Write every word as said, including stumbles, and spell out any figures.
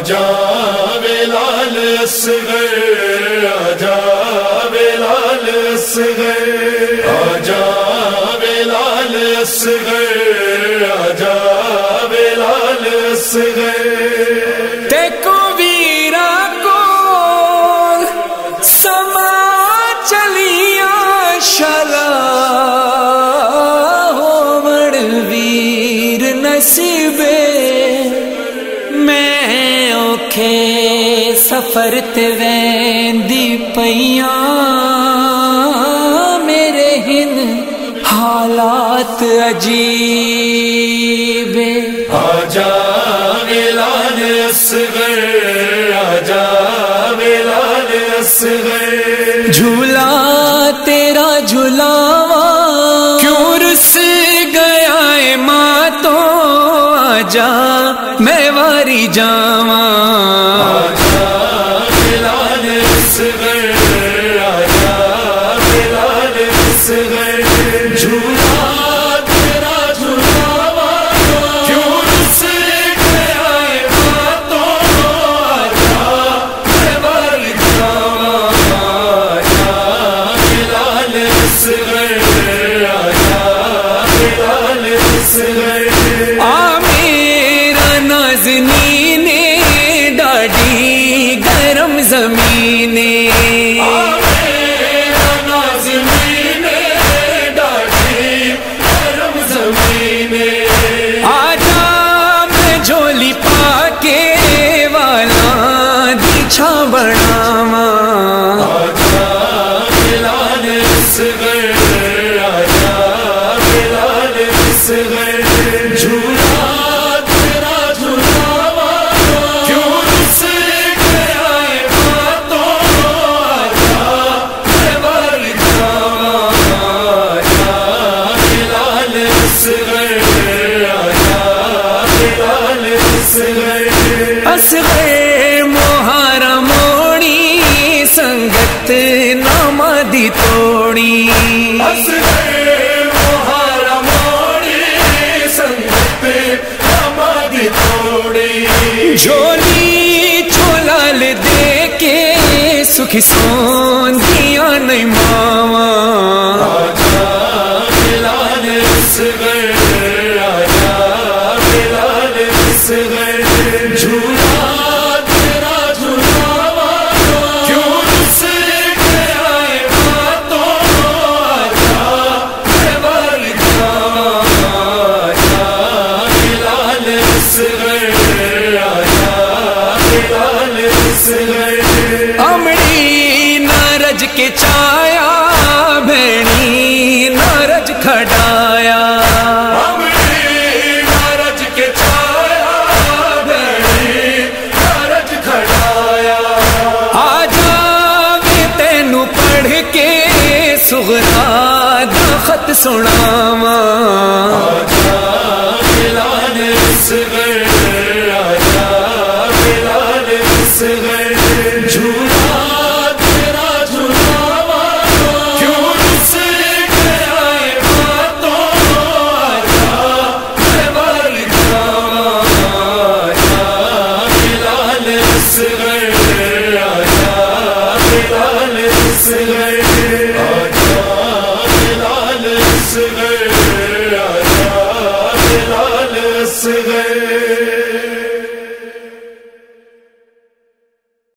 آجا بلال اصغر، آجا بلال اصغر، آجا بلال اصغر، آجا بلال اصغر۔ دیکھو ویرا کو سما چلیاں شلا ہو مڑ ویر نصیبے میں اوکھے سفر تے ویندی پیاں میرے ہن حالات عجیب۔ آجا بلال اصغر، آجا بلال اصغر، جھولا تیرا جھولاواں کیوں رس گیا ہے ماں تو آجا میں واری جاواں۔ آجا بلال اصغر، آجا بلال اصغر، جھولا تیرا جھولاواں کیوں رس گیا ہے ماں تو آجا میں واری جاواں۔ آجا بلال اصغر، آجا بلال اصغر، آ میرا نازنین ڈاڈی گرم زمین، میرا نازنین ڈاڈی گرم زمین، آجا میں جھولی پا کے والا دی چھا بڑھاواں۔ آجا بلال اصغر، آجا بلال اصغر، جھولا تیرا جھولاواں کیوں رس گیا ہے ماں تو آجا میں واری جاواں۔ آجا بلال اصغر، آجا بلال اصغر، اصغر مہارا موڑی سنگت نامہ دی توڑی، اصغر مہارا موڑی سنگت ہماری توڑی، جھولی چھولال دے کے سکھ سون دیا نہیں ماواں۔ آجا بلال اصغر، آجا بلال اصغر، جھولا تیرا جھولاواں کیوں رس گیا ہے ماں تو آجا میں واری جاواں۔ آجا بلال اصغر، آجا بلال اصغر، امڑی نارج کے چایا بھینی نارج کھڈایا، امڑی نارج کے چھایا بھینی نارج کھڑایا، آجا وے تینو پڑھ کے سغرا دا خط سناواں۔